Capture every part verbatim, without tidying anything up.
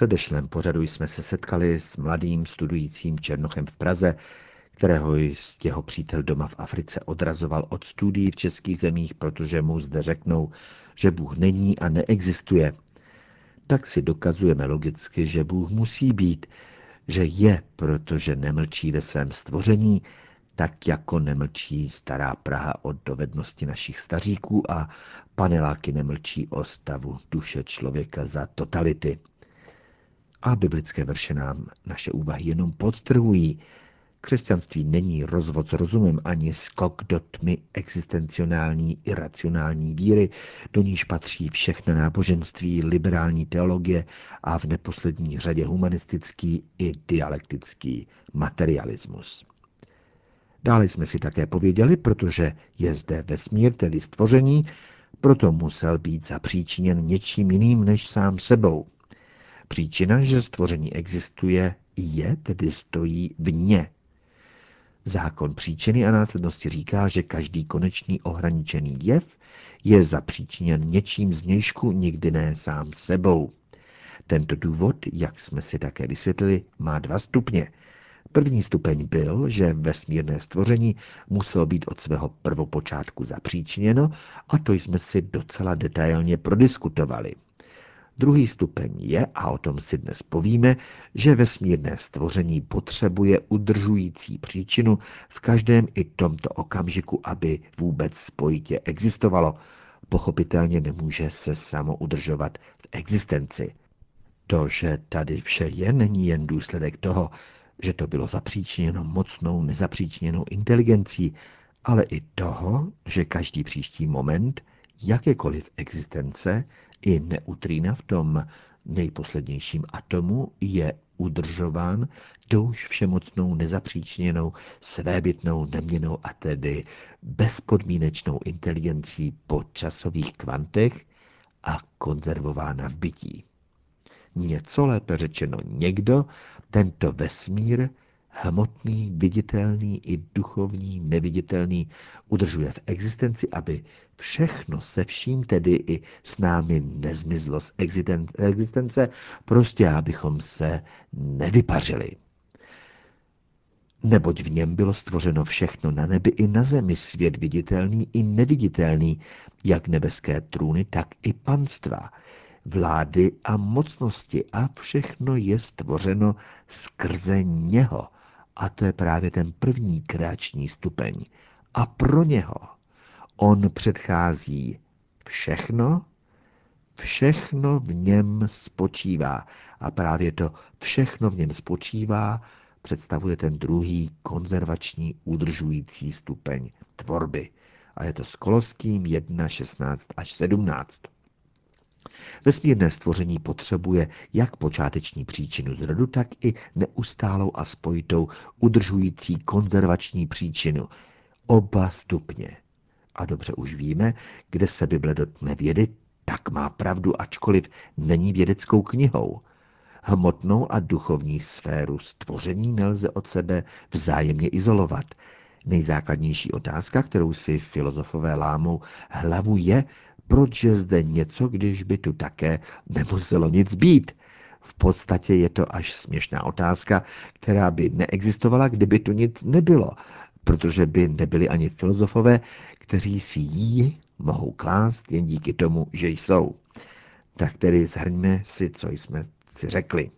předešlém pořadu jsme se setkali s mladým studujícím černochem v Praze, kterého jeho přítel doma v Africe odrazoval od studií v českých zemích, protože mu zde řeknou, že Bůh není a neexistuje. Tak si dokazujeme logicky, že Bůh musí být, že je, protože nemlčí ve svém stvoření, tak jako nemlčí stará Praha o dovednosti našich staříků a paneláky nemlčí o stavu duše člověka za totality. A biblické verše nám naše úvahy jenom podtrhují. Křesťanství není rozvod s rozumem ani skok do tmy existencionální iracionální víry, do níž patří všechna náboženství, liberální teologie a v neposlední řadě humanistický i dialektický materialismus. Dále jsme si také pověděli, protože je zde vesmír, tedy stvoření, proto musel být zapříčiněn něčím jiným než sám sebou. Příčina, že stvoření existuje, je, tedy stojí vně. Zákon příčiny a následnosti říká, že každý konečný ohraničený jev je zapříčiněn něčím zvnějšku, nikdy ne sám sebou. Tento důvod, jak jsme si také vysvětlili, má dva stupně. První stupeň byl, že vesmírné stvoření muselo být od svého prvopočátku zapříčiněno a to jsme si docela detailně prodiskutovali. Druhý stupeň je, a o tom si dnes povíme, že vesmírné stvoření potřebuje udržující příčinu v každém i tomto okamžiku, aby vůbec spojitě existovalo. Pochopitelně nemůže se samo udržovat v existenci. To, že tady vše je, není jen důsledek toho, že to bylo zapříčiněno mocnou nezapříčiněnou inteligencí, ale i toho, že každý příští moment jakékoliv existence i neutrína v tom nejposlednějším atomu je udržován touž všemocnou nezapříčiněnou svébytnou neměnnou a tedy bezpodmínečnou inteligencí po časových kvantech a konzervována v bytí. Něco lépe řečeno někdo tento vesmír, hmotný, viditelný i duchovní, neviditelný, udržuje v existenci, aby všechno se vším, tedy i s námi nezmizlo z existence, prostě abychom se nevypařili. Neboť v něm bylo stvořeno všechno na nebi i na zemi, svět viditelný i neviditelný, jak nebeské trůny, tak i panstva, vlády a mocnosti a všechno je stvořeno skrze něho. A to je právě ten první kreační stupeň. A pro něho on předchází všechno, všechno v něm spočívá. A právě to všechno v něm spočívá představuje ten druhý konzervační udržující stupeň tvorby. A je to s Koloským jedna, šestnáct až sedmnáct. Vesmírné stvoření potřebuje jak počáteční příčinu zrodu, tak i neustálou a spojitou udržující konzervační příčinu. Oba stupně. A dobře už víme, kde se Bible dotkne vědy, tak má pravdu, ačkoliv není vědeckou knihou. Hmotnou a duchovní sféru stvoření nelze od sebe vzájemně izolovat. Nejzákladnější otázka, kterou si filozofové lámou hlavu, je, proč je zde něco, když by tu také nemuselo nic být. V podstatě je to až směšná otázka, která by neexistovala, kdyby tu nic nebylo, protože by nebyli ani filozofové, kteří si ji mohou klást jen díky tomu, že jsou. Tak tedy shrňme si, co jsme si řekli.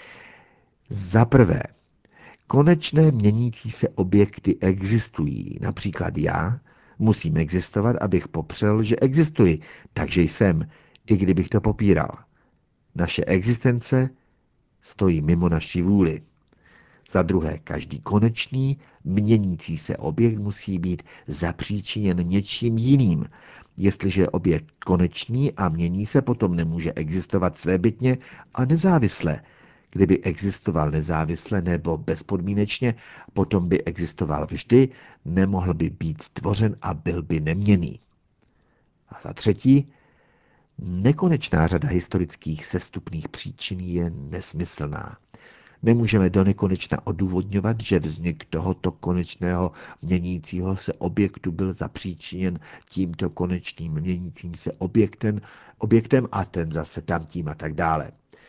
Za prvé, konečné měnící se objekty existují. Například já musím existovat, abych popřel, že existuji, takže jsem, i kdybych to popíral. Naše existence stojí mimo naší vůli. Za druhé, každý konečný, měnící se objekt musí být zapříčiněn něčím jiným. Jestliže je objekt konečný a mění se, potom nemůže existovat svébytně a nezávisle. Kdyby existoval nezávisle nebo bezpodmínečně, potom by existoval vždy, nemohl by být stvořen a byl by neměnný. A za třetí, nekonečná řada historických sestupných příčin je nesmyslná. Nemůžeme do nekonečna odůvodňovat, že vznik tohoto konečného měnícího se objektu byl zapříčiněn tímto konečným měnícím se objektem, objektem a ten zase tamtím a tak dále.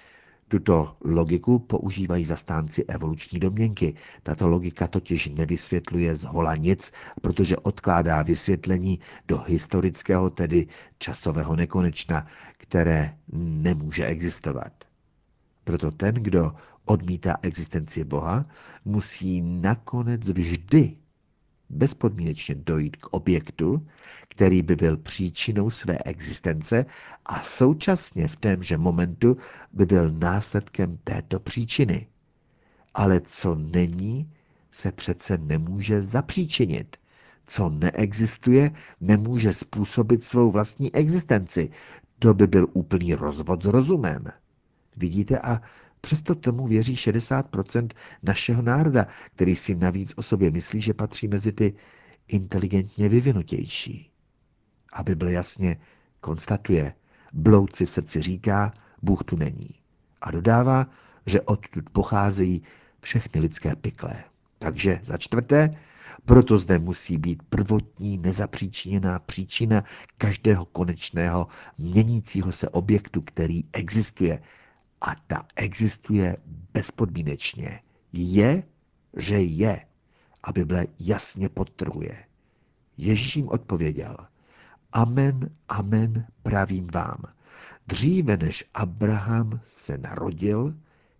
Tuto logiku používají zastánci evoluční domněnky. Tato logika totiž nevysvětluje zhola nic, protože odkládá vysvětlení do historického, tedy časového nekonečna, které nemůže existovat. Proto ten, kdo odmítá existenci Boha, musí nakonec vždy bezpodmínečně dojít k objektu, který by byl příčinou své existence a současně v témže momentu by byl následkem této příčiny. Ale co není, se přece nemůže zapříčinit. Co neexistuje, nemůže způsobit svou vlastní existenci. To by byl úplný rozvod s rozumem. Vidíte, a přesto tomu věří šedesát procent našeho národa, který si navíc o sobě myslí, že patří mezi ty inteligentně vyvinutější. A Bible jasně konstatuje, blouci v srdci říká, Bůh tu není. A dodává, že odtud pocházejí všechny lidské pyklé. Takže za čtvrté, proto zde musí být prvotní nezapříčiněná příčina každého konečného měnícího se objektu, který existuje. A ta existuje bezpodmínečně. Je, že je. A Bible jasně podtrhuje. Ježíš jim odpověděl, amen, amen, pravím vám. Dříve než Abraham se narodil,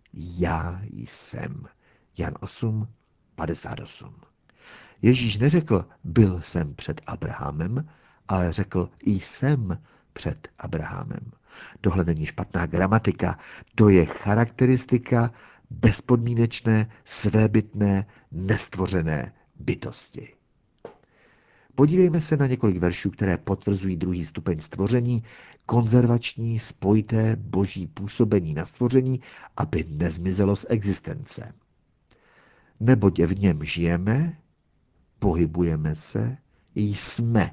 já jsem. Jan osm, padesát osm. Ježíš neřekl, byl jsem před Abrahamem, ale řekl, jsem před Abrahamem. Tohle není špatná gramatika, to je charakteristika bezpodmínečné, svébytné, nestvořené bytosti. Podívejme se na několik veršů, které potvrzují druhý stupeň stvoření, konzervační, spojité boží působení na stvoření, aby nezmizelo z existence. Neboť v něm žijeme, pohybujeme se, jsme.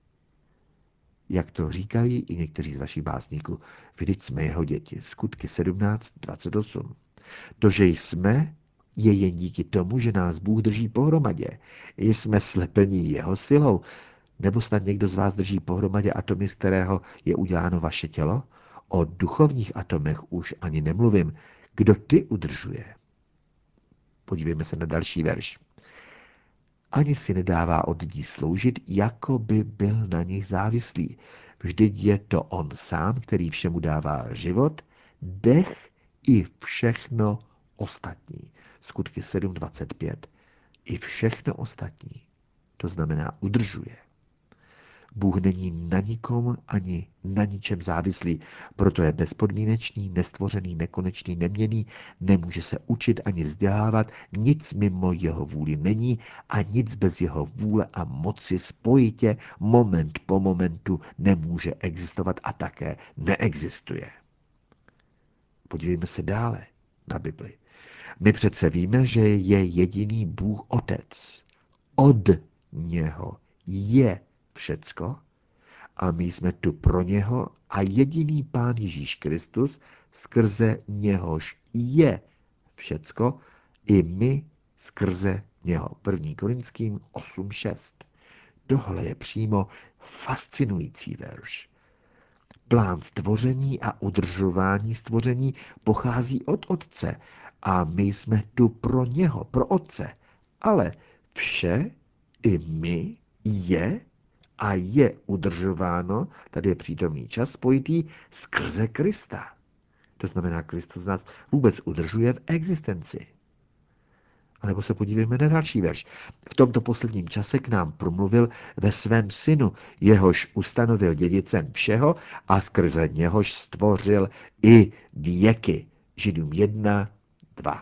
Jak to říkají i někteří z vašich básníků, vždyť jsme jeho děti. Skutky sedmnáct dvacet osm. To, že jsme, je jen díky tomu, že nás Bůh drží pohromadě. Jsme slepení jeho silou. Nebo snad někdo z vás drží pohromadě atomy, z kterého je uděláno vaše tělo? O duchovních atomech už ani nemluvím. Kdo ty udržuje? Podívejme se na další verš. Ani si nedává od lidí sloužit, jako by byl na nich závislý. Vždyť je to on sám, který všemu dává život, dech i všechno ostatní. Skutky sedm dvacet pět. I všechno ostatní. To znamená udržuje. Bůh není na nikom ani na ničem závislý, proto je bezpodmínečný, nestvořený, nekonečný, neměnný, nemůže se učit ani vzdělávat, nic mimo jeho vůli není a nic bez jeho vůle a moci spojitě moment po momentu nemůže existovat a také neexistuje. Podívejme se dále na Bibli. My přece víme, že je jediný Bůh Otec. Od něho je všecko a my jsme tu pro něho a jediný Pán Ježíš Kristus, skrze něhož je všecko, i my skrze něho. první Korinským osm šest. Tohle je přímo fascinující verš. Plán stvoření a udržování stvoření pochází od Otce a my jsme tu pro něho, pro Otce. Ale vše, i my, je a je udržováno, tady je přítomný čas spojitý, skrze Krista. To znamená, Kristus nás vůbec udržuje v existenci. A nebo se podívejme na další verš. V tomto posledním čase k nám promluvil ve svém synu, jehož ustanovil dědicem všeho a skrze něhož stvořil i věky. Židům jedna, dva.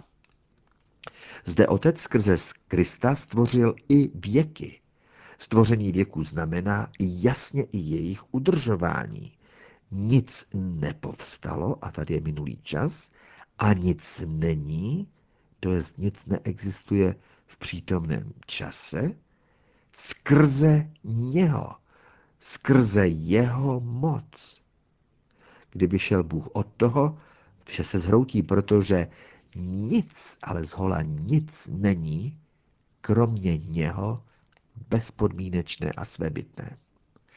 Zde Otec skrze Krista stvořil i věky. Stvoření věku znamená jasně i jejich udržování. Nic nepovstalo, a tady je minulý čas, a nic není, to jest nic neexistuje v přítomném čase, skrze něho, skrze jeho moc. Kdyby šel Bůh od toho, vše se zhroutí, protože nic, ale zhola nic není, kromě něho bezpodmínečné a svébytné.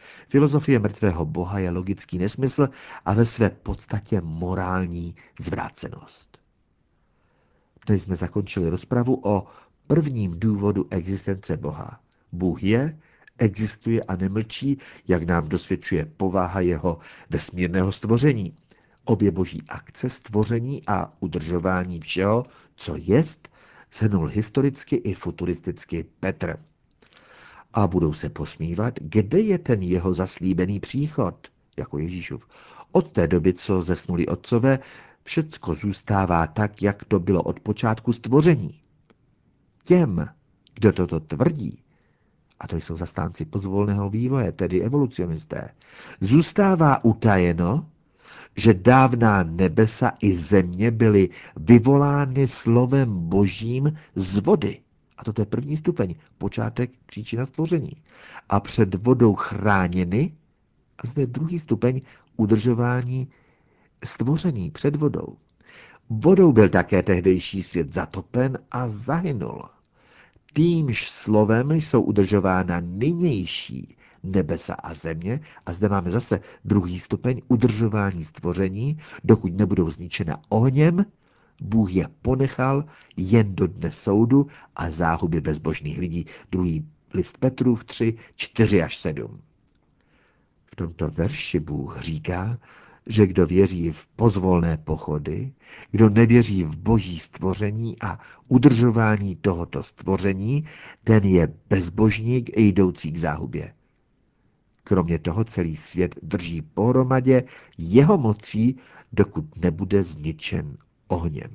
Filozofie mrtvého boha je logický nesmysl a ve své podstatě morální zvrácenost. Dnes jsme zakončili rozpravu o prvním důvodu existence Boha. Bůh je, existuje a nemlčí, jak nám dosvědčuje povaha jeho vesmírného stvoření. Obě boží akce stvoření a udržování všeho, co jest, shrnul historicky i futuristicky Petr. A budou se posmívat, kde je ten jeho zaslíbený příchod, jako Ježíšův. Od té doby, co zesnuli otcové, všecko zůstává tak, jak to bylo od počátku stvoření. Těm, kdo toto tvrdí, a to jsou zastánci pozvolného vývoje, tedy evolucionisté, zůstává utajeno, že dávná nebesa i země byly vyvolány slovem božím z vody. A toto je první stupeň, počátek, příčina stvoření. A před vodou chráněny, a zde je druhý stupeň, udržování stvoření před vodou. Vodou byl také tehdejší svět zatopen a zahynul. Týmž slovem jsou udržována nynější nebesa a země a zde máme zase druhý stupeň udržování stvoření, dokud nebudou zničena ohněm, Bůh je ponechal jen do dne soudu a záhuby bezbožných lidí. Druhý list Petrův tři, čtyři až sedm. V tomto verši Bůh říká, že kdo věří v pozvolné pochody, kdo nevěří v boží stvoření a udržování tohoto stvoření, ten je bezbožník a jdoucí k záhubě. Kromě toho celý svět drží pohromadě jeho mocí, dokud nebude zničen ohněm.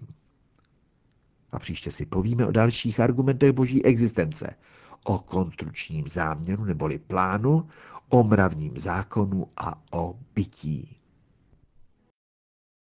A příště si povíme o dalších argumentech boží existence, o konstrukčním záměru neboli plánu, o mravním zákonu a o bytí.